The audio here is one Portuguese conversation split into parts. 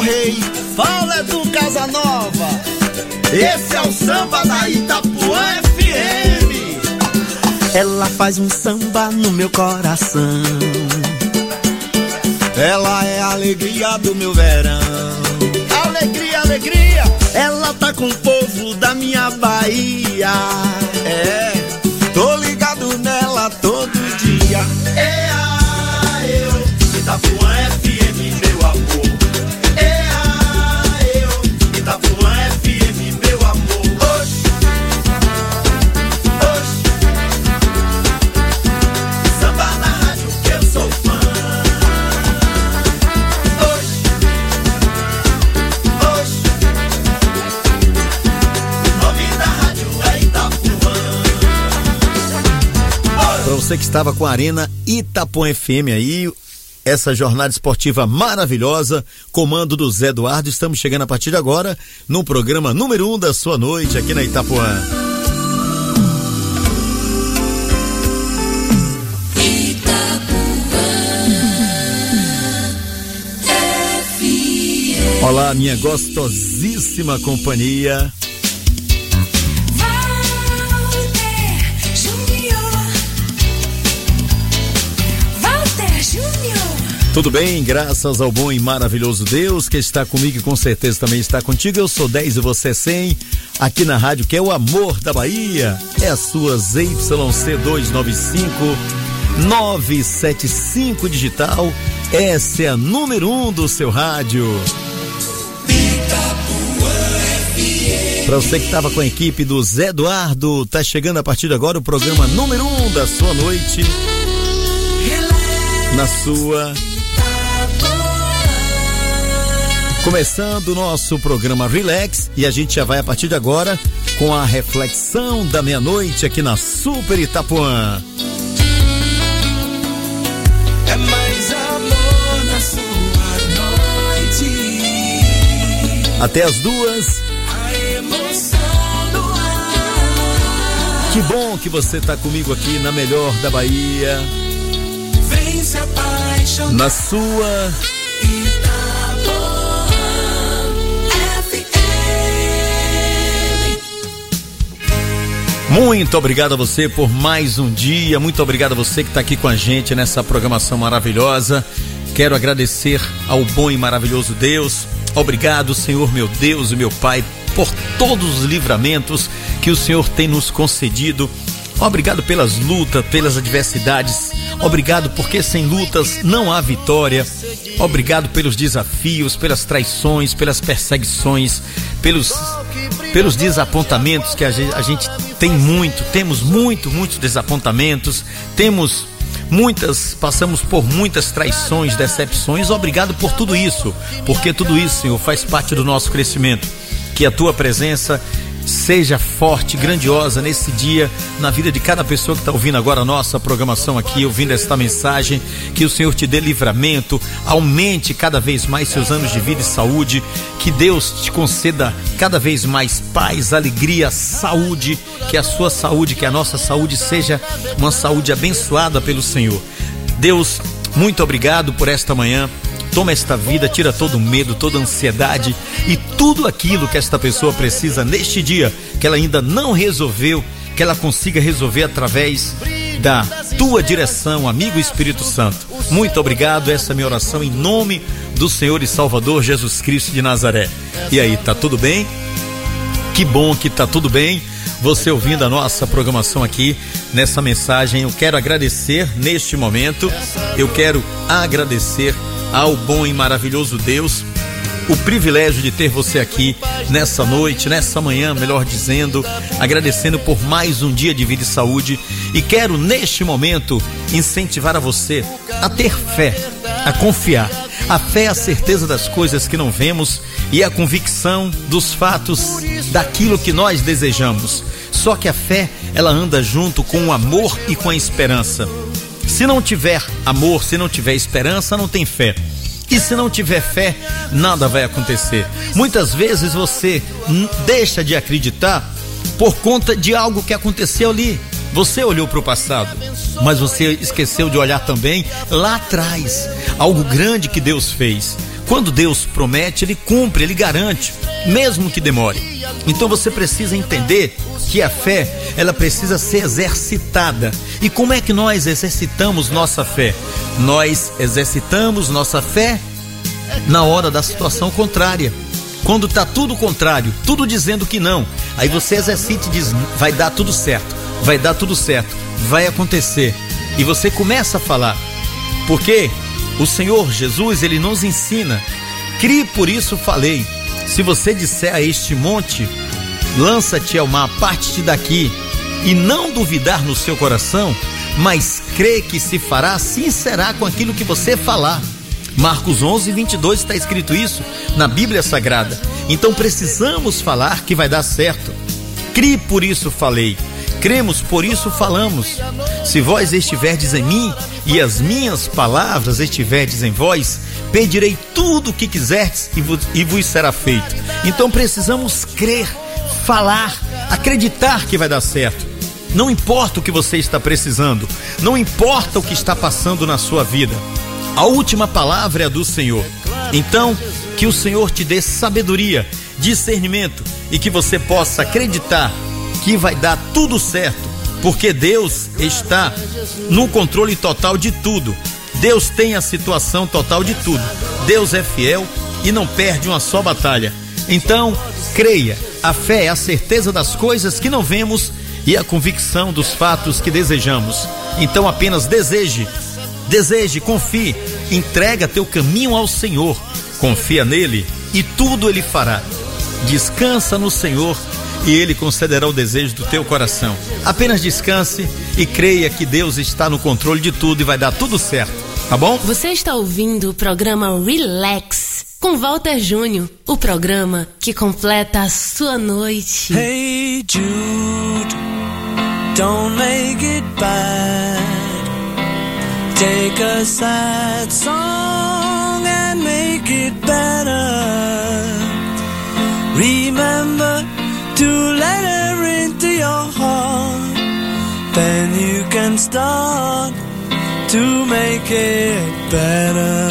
rei, fala do Casanova. Esse é o samba da Itapuã FM. Ela faz um samba no meu coração. Ela é a alegria do meu verão. Alegria, alegria. Ela tá com o povo da minha Bahia. É, tô ligado nela todo dia. Eu, Itapuã FM, meu amor. Eu, Itapuã FM, meu amor. Oxi, oxi. Samba na rádio que eu sou fã. Oxi, oxi. O nome da rádio é Itapuã. Para você que estava com a Arena Itapuã FM aí, essa jornada esportiva maravilhosa, comando do Zé Eduardo, estamos chegando a partir de agora no programa número 1 da sua noite aqui na Itapuã. Olá, minha gostosíssima companhia. Tudo bem? Graças ao bom e maravilhoso Deus que está comigo e com certeza também está contigo. Eu sou 10 e você é 100, aqui na rádio que é o amor da Bahia. É a sua ZYC 295 975 digital. Essa é a número 1 do seu rádio. Para você que estava com a equipe do Zé Eduardo, tá chegando a partir de agora o programa número 1 da sua noite. Na sua... Começando o nosso programa Relax, e a gente já vai a partir de agora com a reflexão da meia-noite aqui na Super Itapuã. É mais amor na sua noite. Até as 2. A emoção do ar. Que bom que você está comigo aqui na melhor da Bahia. Vem se apaixonar. Na sua... Muito obrigado a você por mais um dia, muito obrigado a você que está aqui com a gente nessa programação maravilhosa. Quero agradecer ao bom e maravilhoso Deus. Obrigado, Senhor, meu Deus e meu Pai, por todos os livramentos que o Senhor tem nos concedido. Obrigado pelas lutas, pelas adversidades. Obrigado porque sem lutas não há vitória. Obrigado pelos desafios, pelas traições, pelas perseguições, pelos desapontamentos que a gente temos muitos desapontamentos, passamos por muitas traições, decepções. Obrigado por tudo isso, porque tudo isso, Senhor, faz parte do nosso crescimento. Que a tua presença seja forte, grandiosa nesse dia, na vida de cada pessoa que está ouvindo agora a nossa programação aqui, ouvindo esta mensagem. Que o Senhor te dê livramento, aumente cada vez mais seus anos de vida e saúde, que Deus te conceda cada vez mais paz, alegria, saúde, que a sua saúde, que a nossa saúde seja uma saúde abençoada pelo Senhor. Deus, muito obrigado por esta manhã. Toma esta vida, tira todo o medo, toda a ansiedade e tudo aquilo que esta pessoa precisa neste dia, que ela ainda não resolveu, que ela consiga resolver através da tua direção, amigo Espírito Santo. Muito obrigado, essa é a minha oração em nome do Senhor e Salvador Jesus Cristo de Nazaré. E aí, tá tudo bem? Que bom que tá tudo bem. Você ouvindo a nossa programação aqui, nessa mensagem, eu quero agradecer neste momento, eu quero agradecer ao bom e maravilhoso Deus, o privilégio de ter você aqui nessa noite, nessa manhã, melhor dizendo, agradecendo por mais um dia de vida e saúde. E quero neste momento incentivar a você a ter fé, a confiar. A fé é a certeza das coisas que não vemos e a convicção dos fatos daquilo que nós desejamos. Só que a fé, ela anda junto com o amor e com a esperança. Se não tiver amor, se não tiver esperança, não tem fé. E se não tiver fé, nada vai acontecer. Muitas vezes você deixa de acreditar por conta de algo que aconteceu ali. Você olhou para o passado, mas você esqueceu de olhar também lá atrás, algo grande que Deus fez. Quando Deus promete, Ele cumpre, Ele garante, mesmo que demore. Então você precisa entender que a fé, ela precisa ser exercitada. E como é que nós exercitamos nossa fé? Nós exercitamos nossa fé na hora da situação contrária. Quando está tudo contrário, tudo dizendo que não, aí você exercita e diz: vai dar tudo certo, vai dar tudo certo, vai acontecer. E você começa a falar, porque o Senhor Jesus, Ele nos ensina: crie, por isso falei. Se você disser a este monte, lança-te ao mar, parte-te daqui, e não duvidar no seu coração, mas crê que se fará, assim será com aquilo que você falar. Marcos 11, 22 está escrito isso na Bíblia Sagrada. Então precisamos falar que vai dar certo. Crie, por isso falei. Cremos, por isso falamos. Se vós estiverdes em mim e as minhas palavras estiverdes em vós, pedirei tudo o que quiserdes e vos será feito. Então precisamos crer, falar, acreditar que vai dar certo. Não importa o que você está precisando, não importa o que está passando na sua vida, a última palavra é a do Senhor. Então, que o Senhor te dê sabedoria, discernimento, e que você possa acreditar que vai dar tudo certo, porque Deus está no controle total de tudo. Deus tem a situação total de tudo. Deus é fiel e não perde uma só batalha. Então, creia. A fé é a certeza das coisas que não vemos e a convicção dos fatos que desejamos. Então apenas deseje, confie, entrega teu caminho ao Senhor, confia nele e tudo ele fará. Descansa no Senhor e ele concederá o desejo do teu coração. Apenas descanse e creia que Deus está no controle de tudo e vai dar tudo certo, tá bom? Você está ouvindo o programa Relax com Walter Júnior, o programa que completa a sua noite. Hey Jude, don't make it bad. Take a sad song and make it better. Remember to let her into your heart. Then you can start to make it better.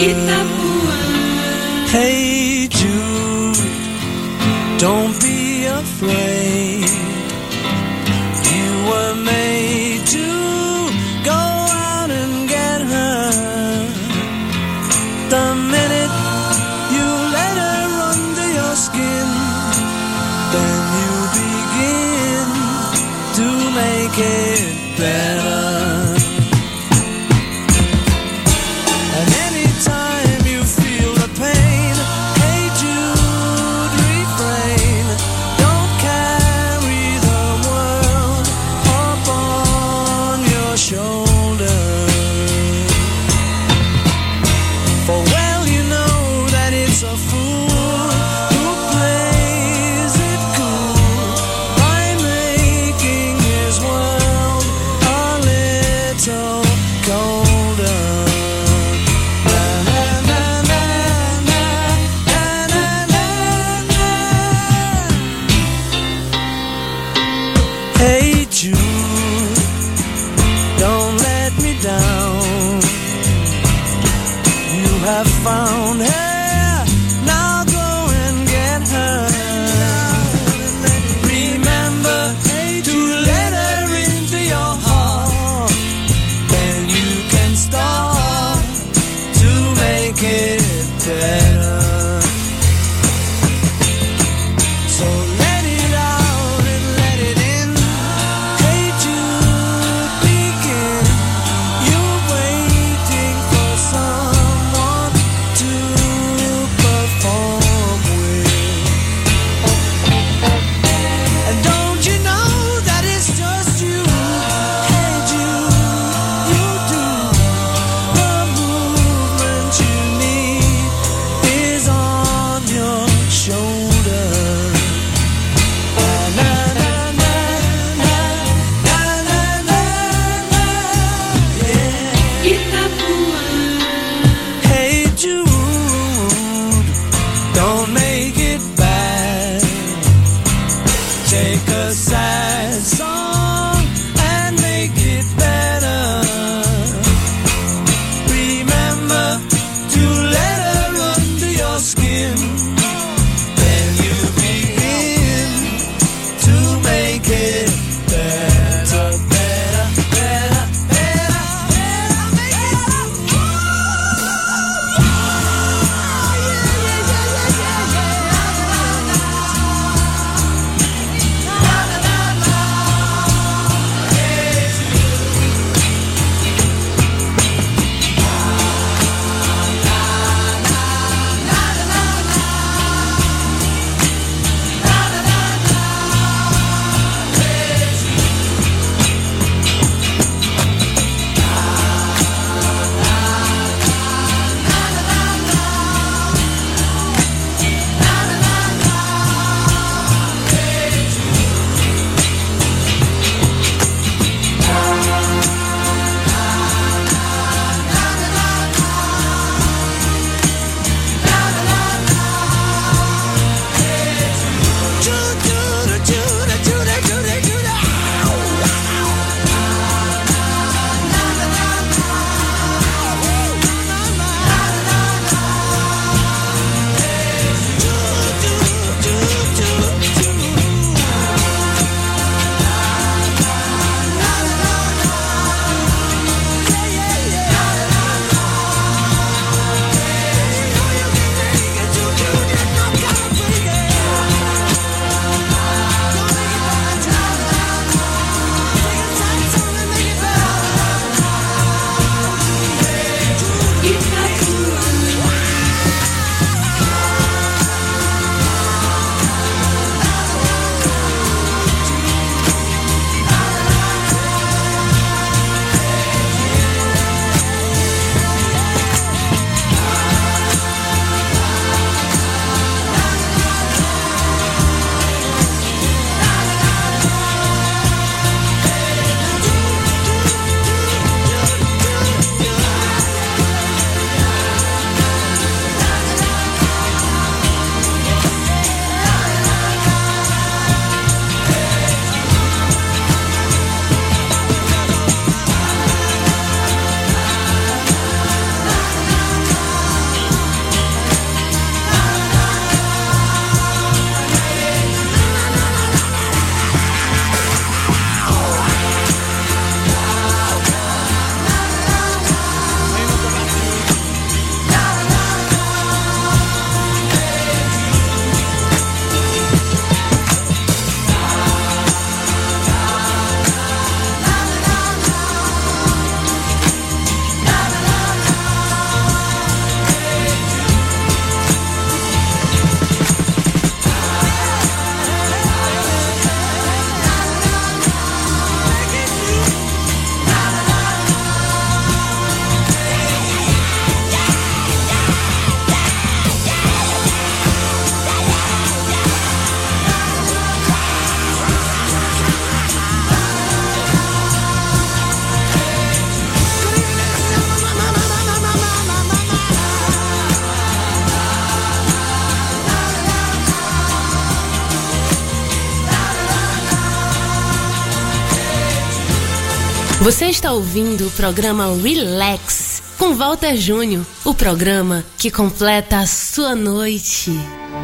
Hey Jude, don't be afraid. You were made to go out and get her. The minute you let her under your skin, then you begin to make it better. And anytime you feel the pain, hey Jude, refrain. Don't carry the world upon your shoulder. For well you know that it's a fool who plays it cool by making his world a little colder. Na, na, na, na, na, na, na, na. Hey Jude, don't let me down. You have found her, now go and get her. Remember to let her into your heart. Then you can start to make it better. So let it out and let it in. Hey Jude, begin. You're waiting for someone to Você está ouvindo o programa Relax com Walter Júnior, o programa que completa a sua noite.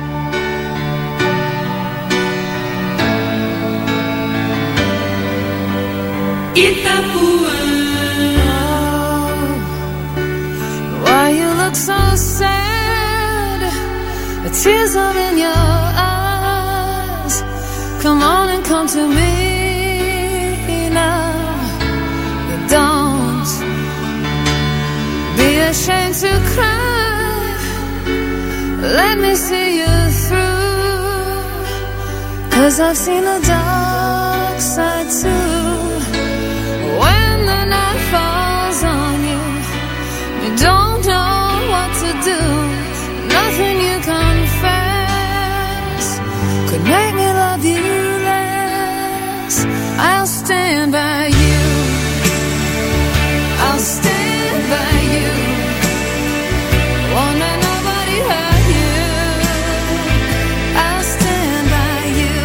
Itapuã. Why you look so sad? The tears are in your eyes. Come on and come to me now. Don't be ashamed to cry. Let me see you through. 'Cause I've seen the dark side too. When the night falls on you, you don't know what to do. Nothing you confess could make me love you less. I'll stand by you. I'll stand by you. Won't let nobody hurt you. I'll stand by you.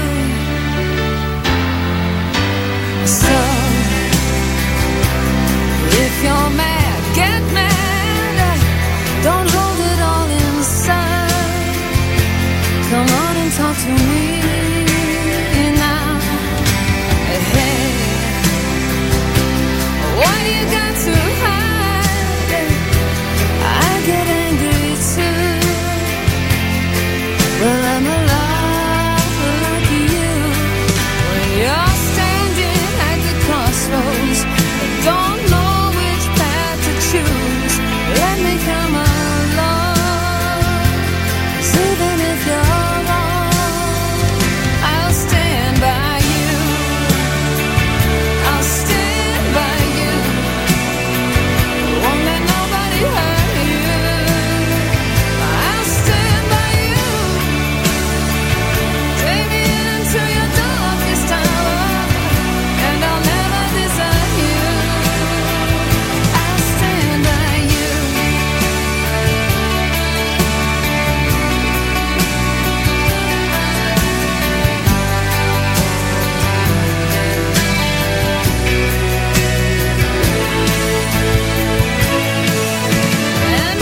So if you're mad, get mad. Don't hold it all inside. Come on and talk to me now. Hey, what do you got to hide? I get angry too. Well, I'm alive like you. When you're standing at the crossroads, don't know which path to choose. Let me come along. 'Cause even if you're wrong, I'll stand by you. I'll stand by you. Won't let nobody hurt you. I'll stand by you. Take me into your darkest hour, and I'll never desert you. I'll stand by you. And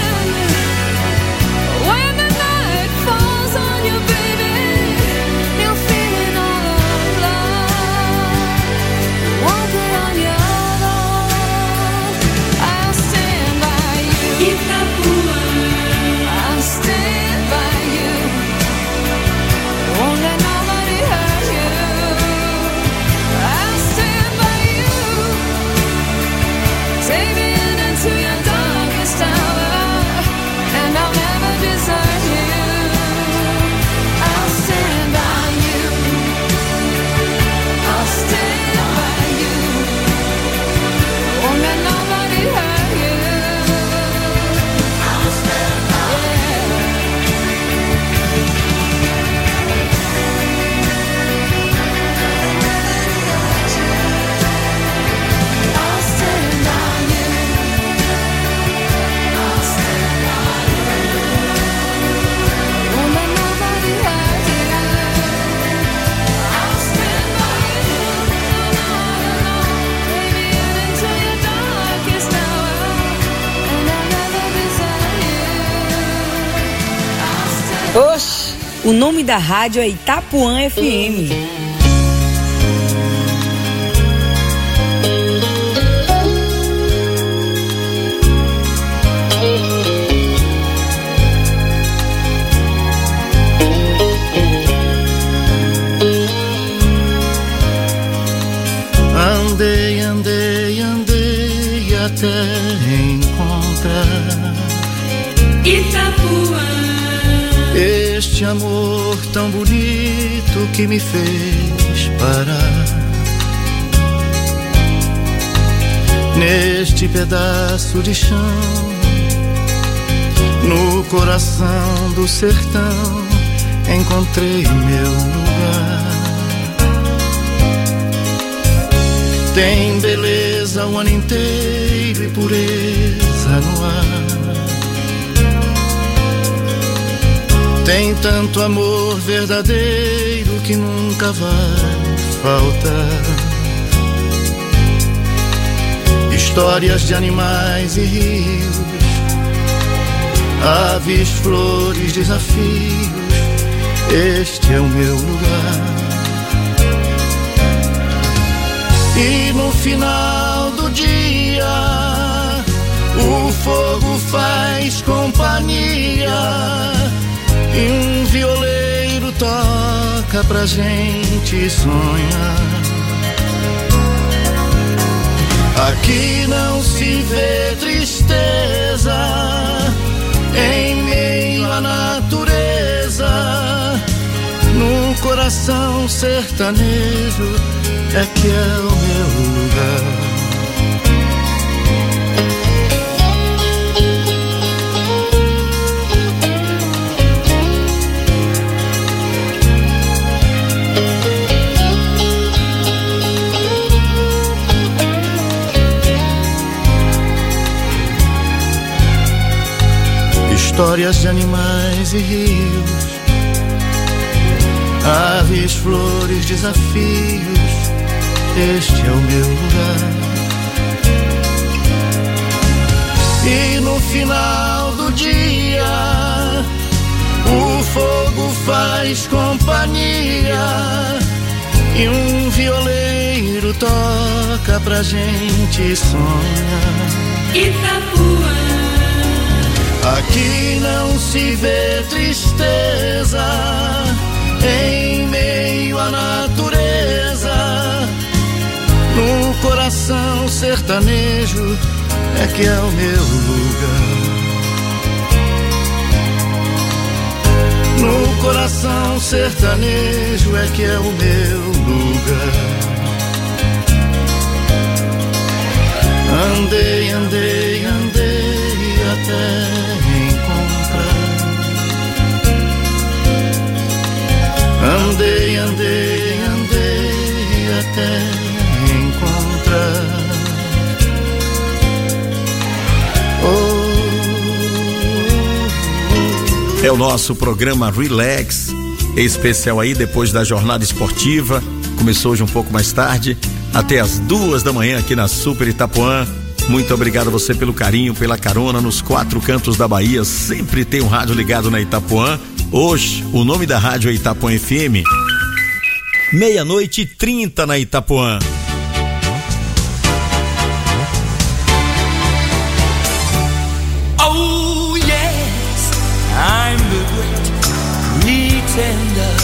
when the night falls on you, baby, you're feeling all alone. Walking on your own. I'll stand by you. I'll stand by you. Won't let nobody hurt you. I'll stand by you. Take me into your darkest hour, and I'll never desert you. I'll stand by you. I'll stand by you. Won't let nobody hurt you. I'll stand by you. I'll stand by you. I'll stand by you. Won't let nobody hurt you. I'll stand by you. Take me into your darkest hour, and I'll never desert you. I'll stand. Oxe, o nome da rádio é Itapuã FM. Andei, andei, andei até encontrar Itapuã. este amor tão bonito que me fez parar neste pedaço de chão, no coração do sertão. Encontrei meu lugar. Tem beleza o ano inteiro e pureza no ar. Tem tanto amor verdadeiro que nunca vai faltar. Histórias de animais e rios, aves, flores, desafios. Este é o meu lugar. E no final do dia, o fogo faz companhia e um violeiro toca pra gente sonhar. Aqui não se vê tristeza em meio à natureza. No coração sertanejo é que é o meu lugar. Histórias de animais e rios, aves, flores, desafios. Este é o meu lugar. E no final do dia, o fogo faz companhia e um violeiro toca pra gente sonhar. Itapuã. Aqui não se vê tristeza em meio à natureza. No coração sertanejo é que é o meu lugar. No coração sertanejo é que é o meu lugar. Andei, andei, andei até encontrar. Andei, andei, andei até encontrar. É o nosso programa Relax, especial aí depois da jornada esportiva. Começou hoje um pouco mais tarde, até as 2 da manhã aqui na Super Itapuã. Muito obrigado a você pelo carinho, pela carona nos 4 cantos da Bahia. Sempre tem um rádio ligado na Itapuã. Hoje, o nome da rádio é Itapuã FM. 00:30 na Itapuã. Oh yes, I'm the great pretender,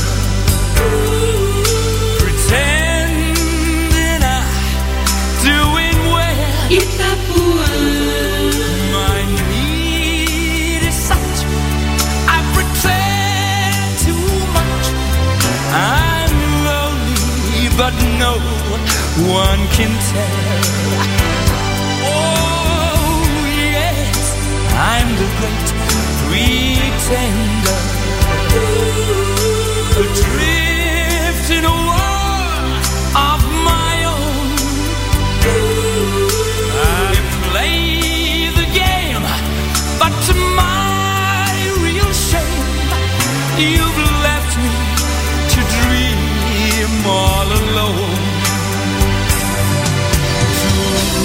pretending I'm doing well. Itapuã. My need is such, I pretend too much. I'm lonely, but no one can tell. Oh yes, I'm the great pretender, adrift in a world of my own. I play the game, but to my real shame, you've left me to dream all alone. To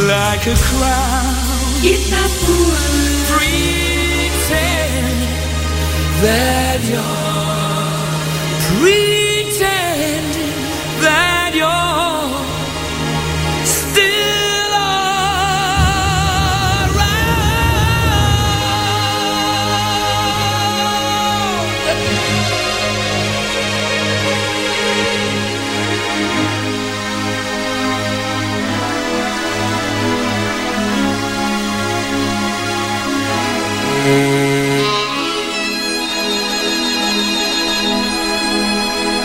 like a crown. Itapuã. Pretend that you're still around.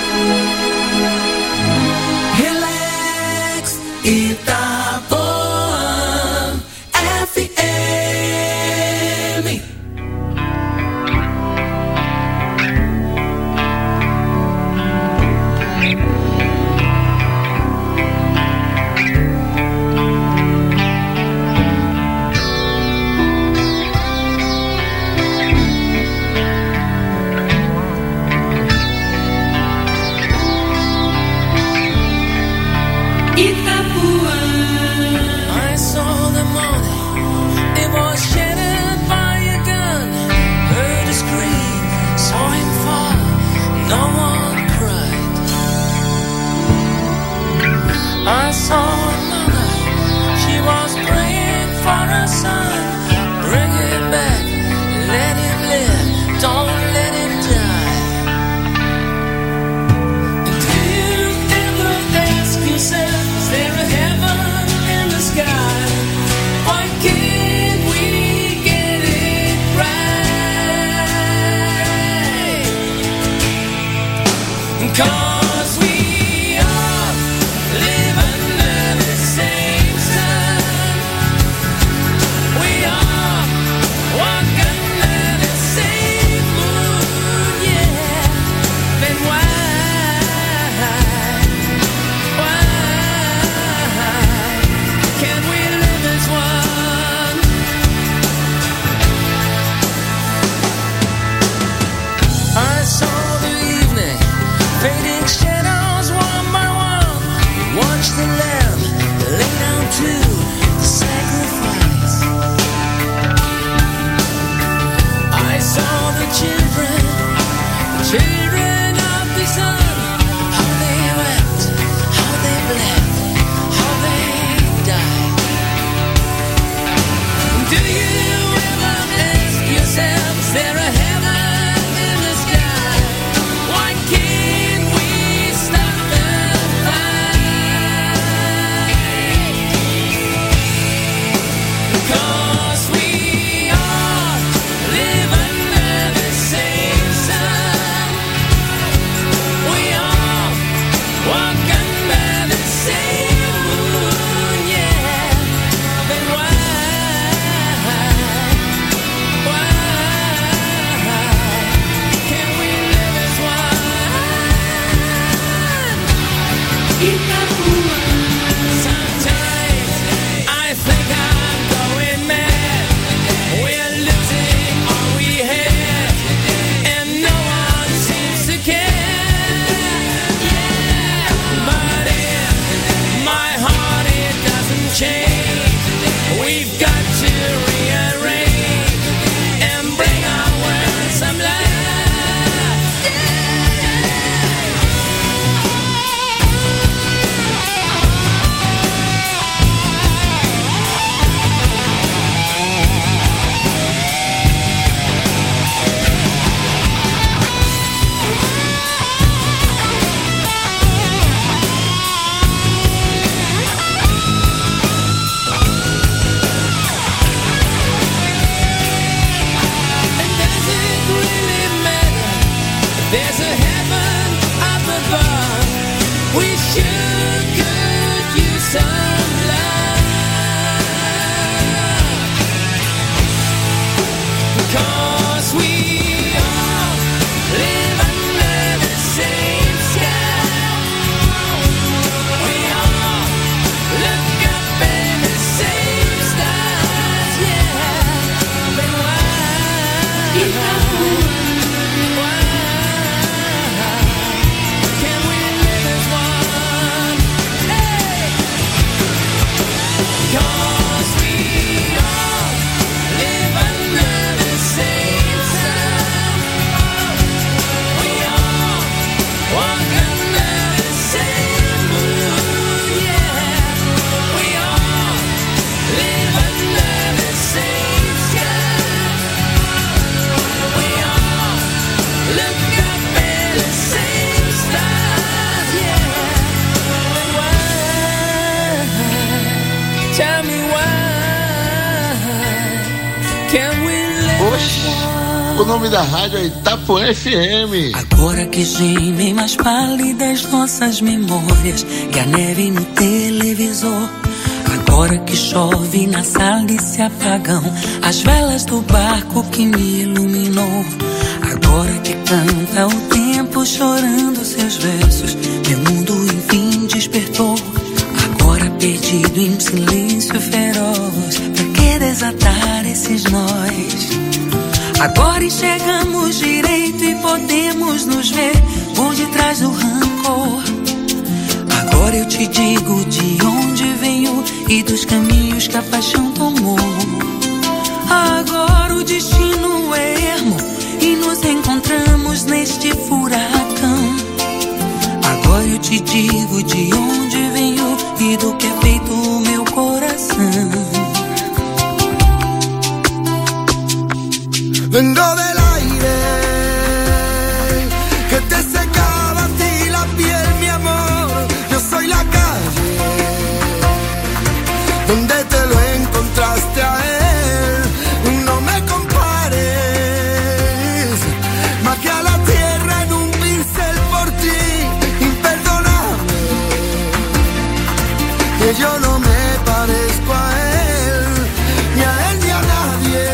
Tell me why can't we live? Oxe, o nome da rádio é Itapuã FM. Agora que gemem mais pálidas nossas memórias que a neve no televisor. Agora que chove na sala desse apagão, as velas do barco que me iluminou. Agora que canta o tempo chorando seus versos, meu mundo enfim despertou. Agora perdido em silêncio feroz, pra que desatar esses nós? Agora enxergamos direito e podemos nos ver por detrás do rancor. Agora eu te digo de onde venho e dos caminhos que a paixão tomou. Agora o destino é ermo e nos encontramos neste furacão. Agora eu te digo de onde venho e do que é feito o meu coração. Vengo del aire que te secaba a ti la piel, mi amor. Yo soy la calle donde te lo encontraste a él. No me compares, bajé a la tierra en un pincel por ti. Imperdonable que yo no me parezco a él, ni a él ni a nadie.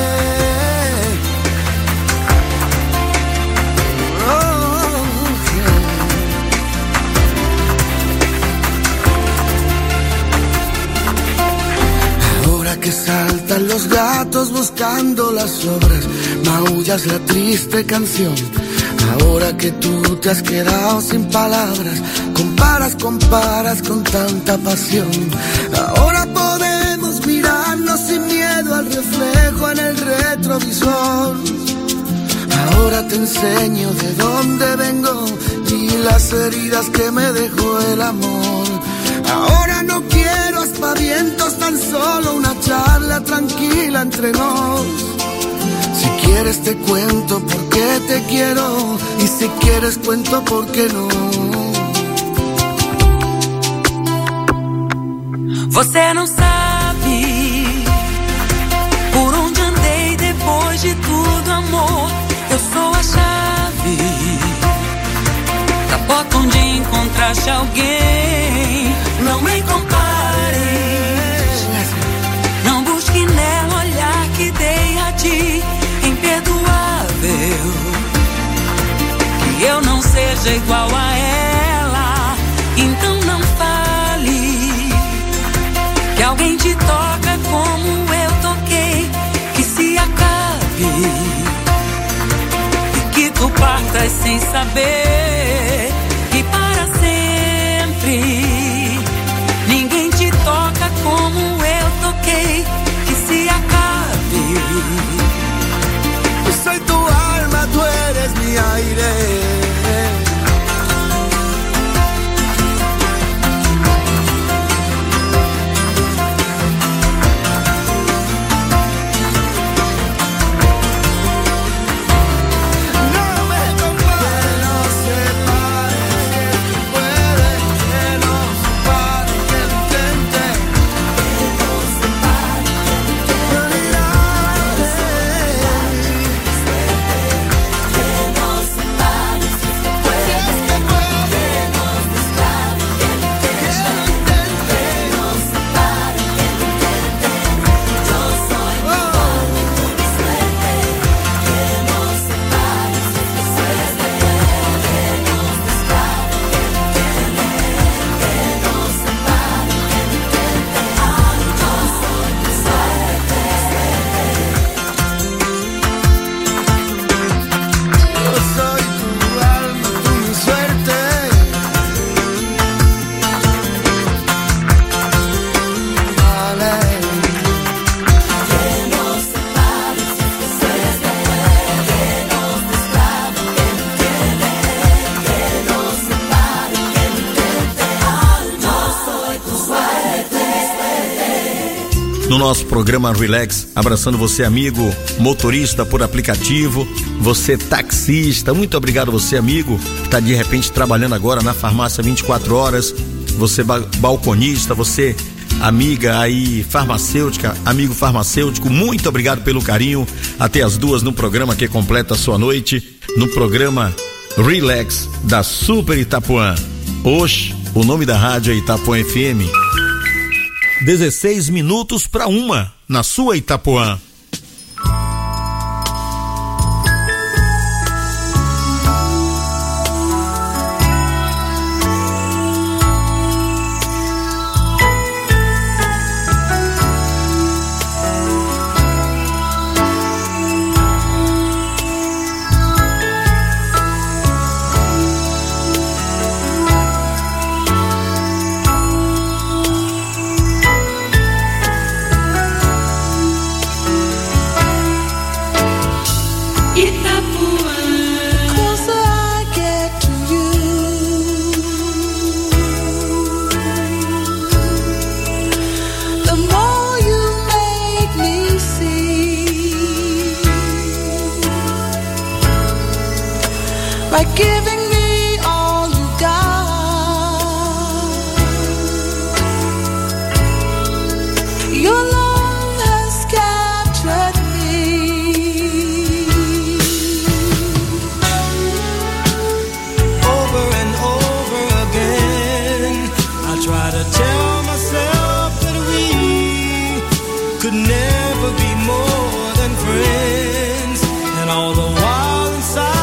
Que saltan los gatos buscando las sobras, maullas la triste canción. Ahora que tú te has quedado sin palabras, comparas con tanta pasión. Ahora podemos mirarnos sin miedo al reflejo en el retrovisor. Ahora te enseño de dónde vengo y las heridas que me dejó el amor. Ahora no quiero aspavientos, tan solo una charla tranquila entre nos. Si quieres te cuento por qué te quiero, y si quieres cuento por qué no. Você não sabe por onde andei depois de tudo, amor. Eu sou a chave da porta onde encontraste alguém. Não me compares, não busque nela olhar que dei a ti. Imperdoável que eu não seja igual a ela. Então não fale que alguém te toca como eu toquei. Que se acabe e que tu partas sem saber. E para sempre ninguém te toca como eu toquei. Que se acabe. Yo soy tu alma, tú eres mi aire. No nosso programa Relax, abraçando você, amigo motorista por aplicativo, você taxista, muito obrigado você, amigo, que está de repente trabalhando agora na farmácia 24 horas, você balconista, você amiga aí farmacêutica, amigo farmacêutico, muito obrigado pelo carinho. Até as 2 no programa que completa a sua noite, no programa Relax da Super Itapuã. Hoje, o nome da rádio é Itapuã FM. 16 minutos para 1 na sua Itapuã. By giving me all you got, your love has captured me. Over and over again, I try to tell myself that we could never be more than friends, and all the while inside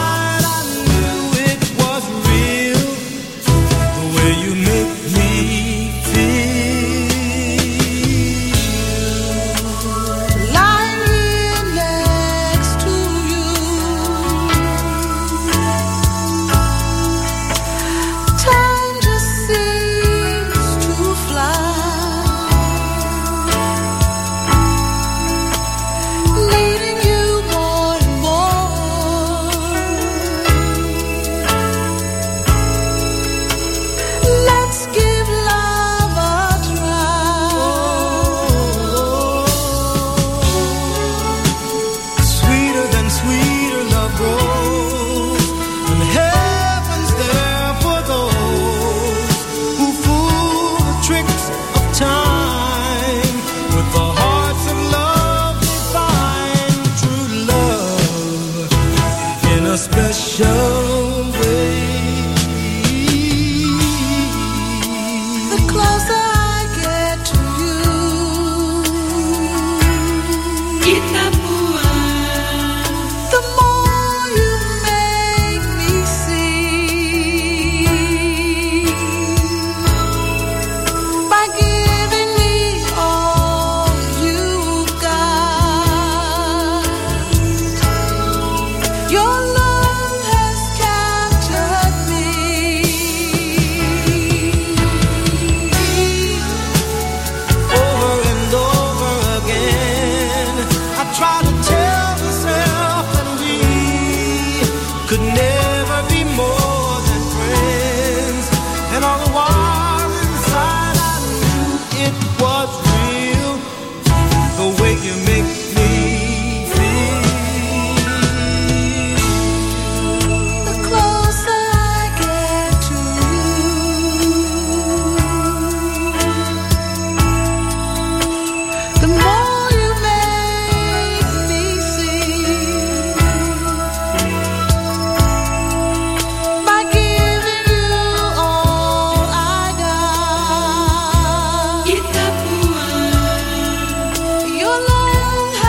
your love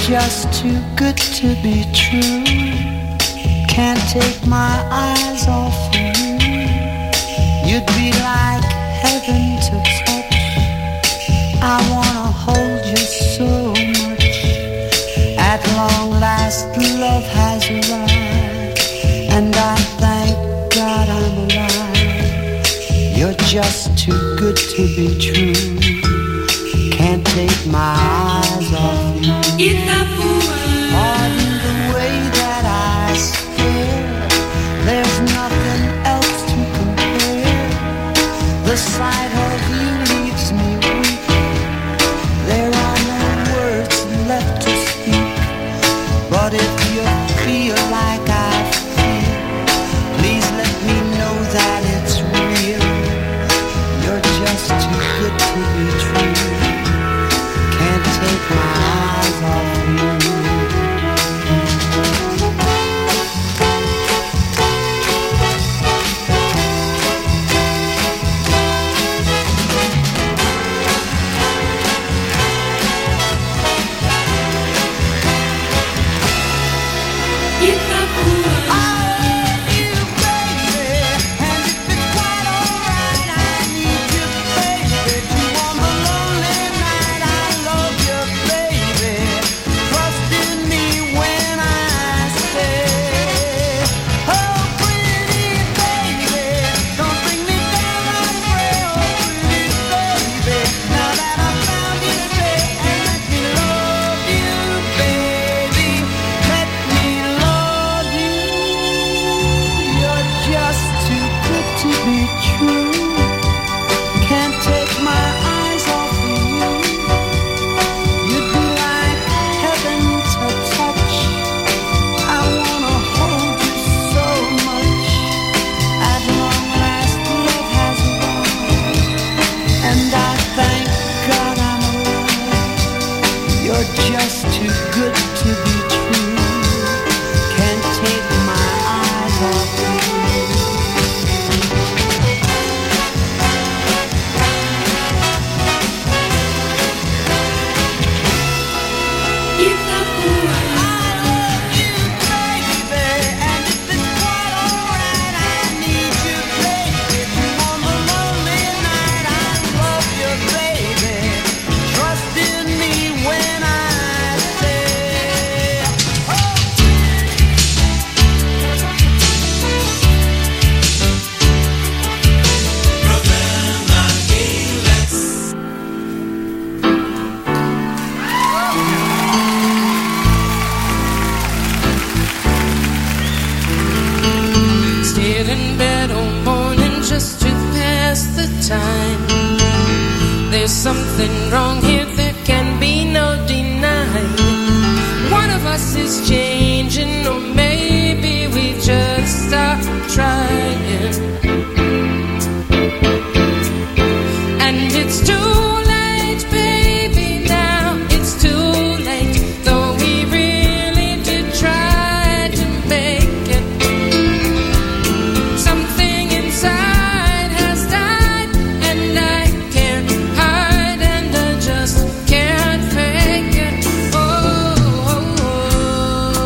just too good to be true. Can't take my eyes off of you. You'd be like heaven to touch. I wanna hold you so much. At long last, love has arrived, and I thank God I'm alive. You're just too good to be true. Can't take my eyes off you. Pardon the way that I stare. There's nothing else to compare. The sight of you leaves me weak. There are no words left to speak. But if you feel like I feel, please let me know that it's real. You're just too good to be true. Can't take my eyes off you. Something wrong here, there can be no denying. One of us is changing, or maybe we just stopped trying. And it's too late, baby, now it's too late. Though we really did try to make it, something inside has died, and I can't hide, and I just can't fake it. Oh, oh, oh.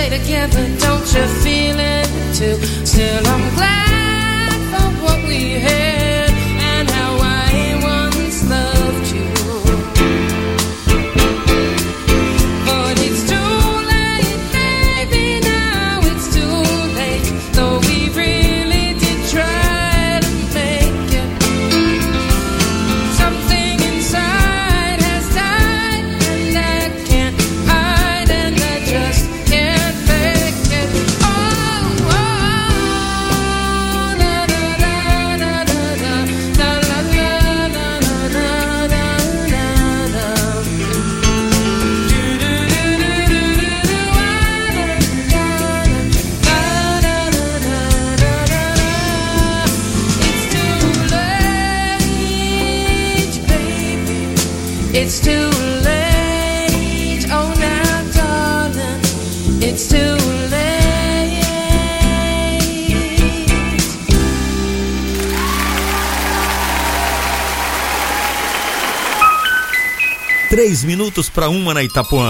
stay together, don't you feel it too? Still I'm glad for what we had and how I once loved you. But it's too late, baby, now it's too late. Though we really did try to make it. Something inside has died and I can't hide and I just can't fake it. Oh, oh, oh, da da da da da da la la la la la la la. Do do do do do do do da da da da da da da. It's too late, baby. It's too late. Oh, now, darling, it's too late. 3 minutos para 1 na Itapuã.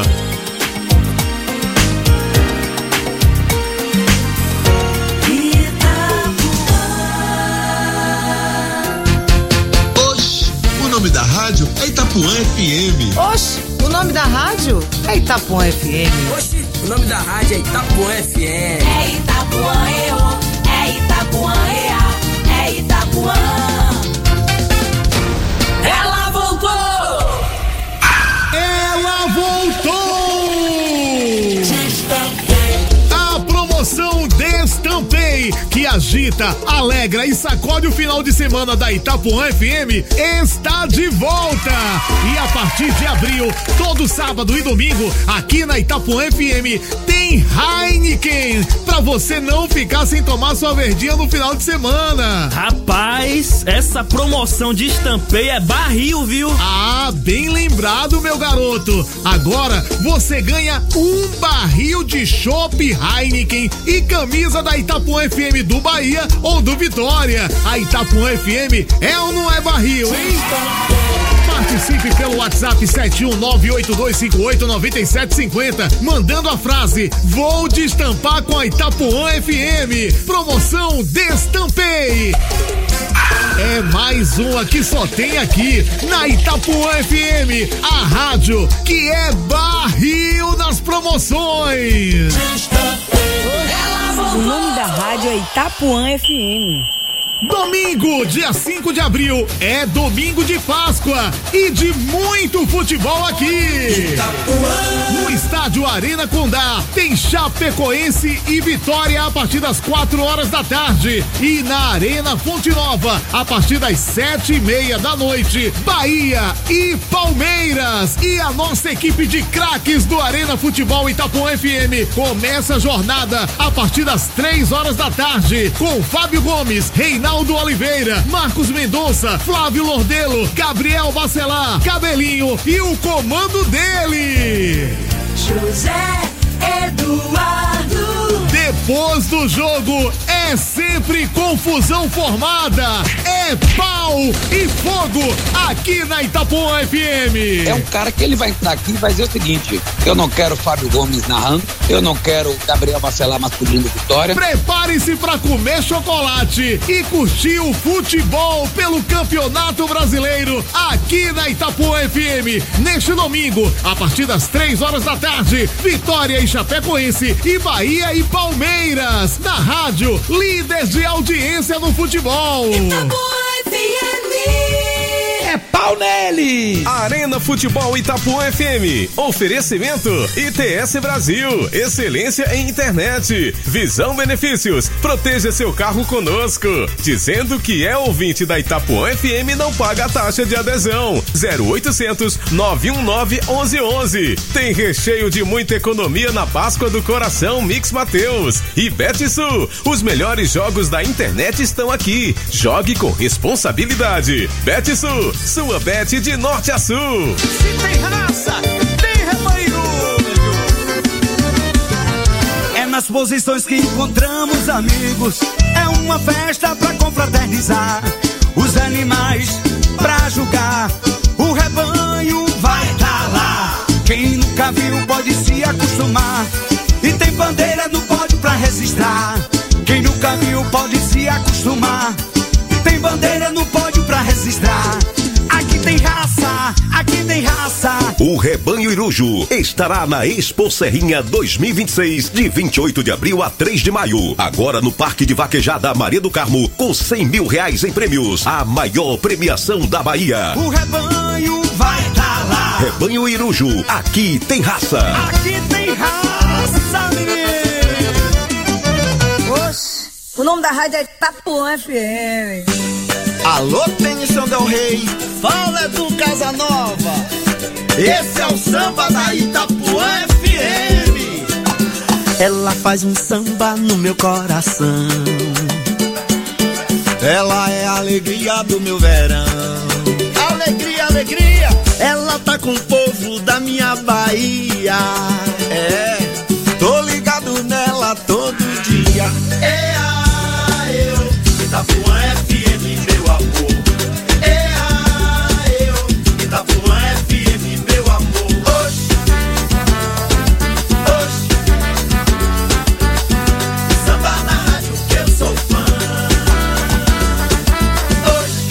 Oxe, o nome da rádio é Itapuã FM. Oxe, o nome da rádio é Itapuã FM. Oxi, o nome da rádio é Itapuã FM. É Itapuã, é Itapuã, é Itapuã. Ela voltou! Ela voltou! A promoção Destampei, que agita, alegra e sacode o final de semana da Itapuã FM, está de volta! E a partir de abril, todo sábado e domingo, aqui na Itapuã FM, tem Heineken, pra você não ficar sem tomar sua verdinha no final de semana. Rapaz, essa promoção de Estampei é barril, viu? Ah, bem lembrado, meu garoto. Agora você ganha um barril de chopp Heineken e camisa da Itapuã FM do Bahia ou do Vitória. A Itapuã FM é ou não é barril, hein? Participe pelo WhatsApp 71982589750, mandando a frase: vou destampar com a Itapuã FM. Promoção Destampei. É mais uma que só tem aqui na Itapuã FM, a rádio que é barril nas promoções. O nome da rádio é Itapuã FM. Domingo, dia 5 de abril, é domingo de Páscoa e de muito futebol aqui. No estádio Arena Condá, tem Chapecoense e Vitória a partir das 4 horas da tarde. E na Arena Fonte Nova, a partir das 7:30 da noite, Bahia e Palmeiras. E a nossa equipe de craques do Arena Futebol Itapuã FM começa a jornada a partir das 3 horas da tarde, com Fábio Gomes, Reinaldo Oliveira, Marcos Mendonça, Flávio Lordelo, Gabriel Bacelar, Cabelinho e o comando dele, José Eduardo. Depois do jogo é sempre confusão formada, é pau e fogo aqui na Itapuã FM. É um cara que ele vai entrar aqui e vai dizer o seguinte: eu não quero Fábio Gomes narrando, eu não quero Gabriel Bacelar masculino Vitória. Prepare-se para comer chocolate e curtir o futebol pelo Campeonato Brasileiro aqui na Itapuã FM. Neste domingo, a partir das 3 horas da tarde, Vitória e Chapecoense e Bahia e Palmeiras, na rádio líder de audiência no futebol. Itapuã FM. É pau nele! Arena Futebol Itapuã FM. Oferecimento ITS Brasil. Excelência em internet. Visão Benefícios. Proteja seu carro conosco. Dizendo que é ouvinte da Itapuã FM, não paga a taxa de adesão. 0800 919 1111. Tem recheio de muita economia na Páscoa do Coração Mix Mateus. E Betsul. Os melhores jogos da internet estão aqui. Jogue com responsabilidade. Betsul. Sua bet de norte a sul. Se tem raça, tem rebanho. É nas posições que encontramos amigos. É uma festa pra confraternizar. Os animais pra julgar. O rebanho vai tá lá. Quem nunca viu pode se acostumar. E tem bandeira no pódio pra registrar. Quem no caminho pode se acostumar. Tem bandeira no pódio pra registrar. Aqui tem raça, aqui tem raça. O Rebanho Iruju estará na Expo Serrinha 2026, de 28 de abril a 3 de maio. Agora no Parque de Vaquejada Maria do Carmo, com R$100 mil em prêmios. A maior premiação da Bahia. O rebanho vai estar lá. Rebanho Iruju, aqui tem raça. Aqui tem raça, menino. Oxe, o nome da rádio é Itapuã FM. Alô, Tennyson Del Rey, fala do Casanova. Esse é o samba da Itapuã FM. Ela faz um samba no meu coração. Ela é a alegria do meu verão. Alegria, alegria. Ela tá com o povo da minha Bahia. É, tô ligado nela todo dia. Eu, Itapuã FM, meu amor. Eu, Itapuã FM, meu amor. Oxi, oxi. Samba na rádio que eu sou fã. Oxi,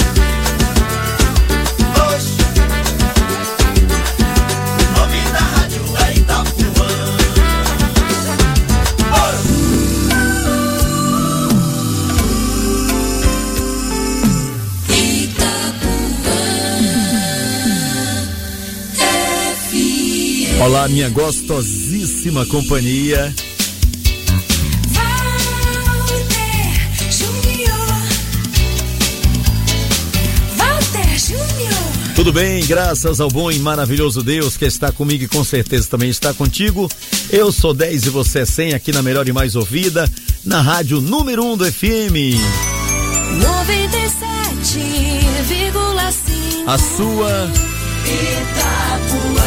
oxi. O nome da rádio é Itapuã. Olá, minha gostosíssima companhia. Walter Júnior. Tudo bem, graças ao bom e maravilhoso Deus que está comigo e com certeza também está contigo. Eu sou 10 e você é 100 aqui na melhor e mais ouvida, na rádio número 1 do FM. 97,5. A sua Itapuã.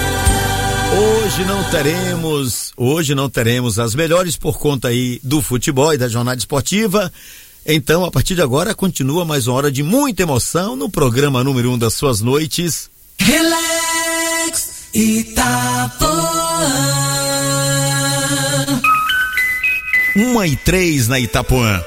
Hoje não teremos as melhores por conta aí do futebol e da jornada esportiva. Então, a partir de agora, continua mais uma hora de muita emoção no programa número 1 das suas noites. Relax, Itapuã. 1h03 na Itapuã.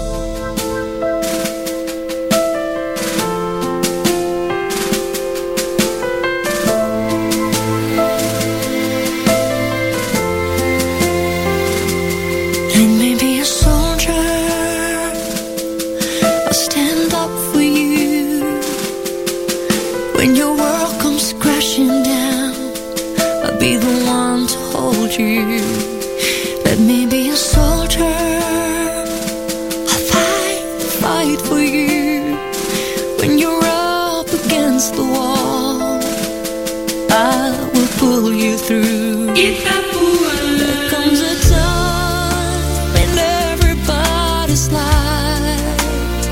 Let me be a soldier. I'll fight for you. When you're up against the wall, I will pull you through. There comes a time in everybody's life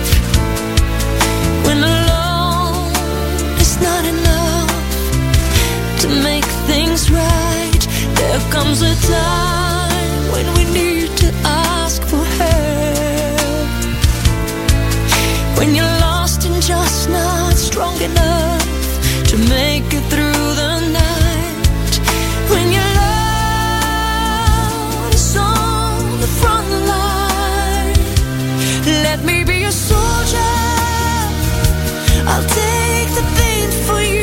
when alone is not enough to make things right. There comes a time when we need to ask for help. When you're lost and just not strong enough to make it through the night. When your love is on the front line. Let me be a soldier. I'll take the pain for you.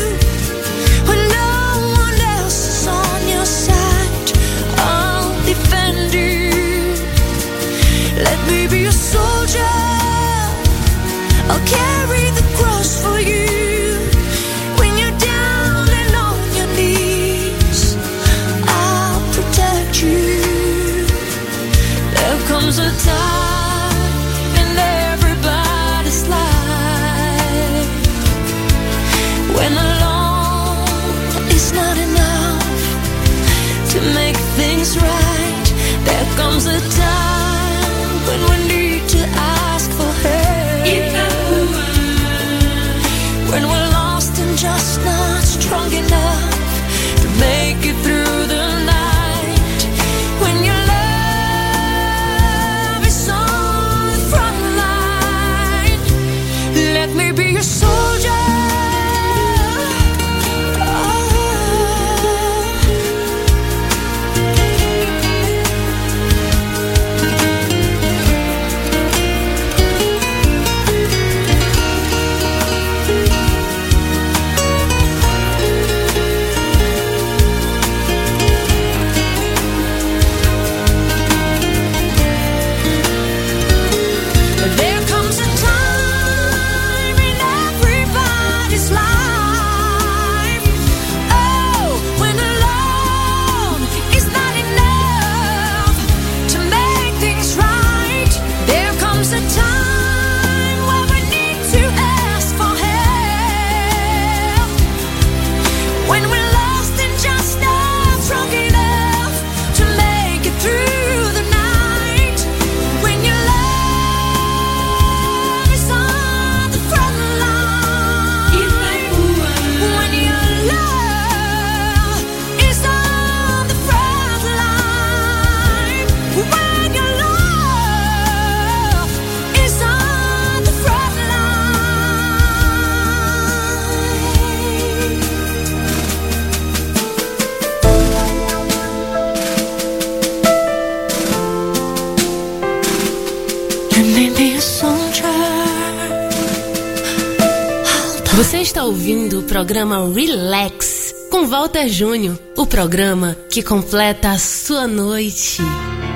Let me be a soldier. I'll carry the cross for you. When you're down and on your knees, I'll protect you. There comes a time in everybody's life when alone is not enough to make things right. There comes a time when we need to ask for help. When we're lost and just not strong enough to make it through the night. When your love is on the front line. Let me be your soldier. Você está ouvindo o programa Relax com Walter Júnior, o programa que completa a sua noite.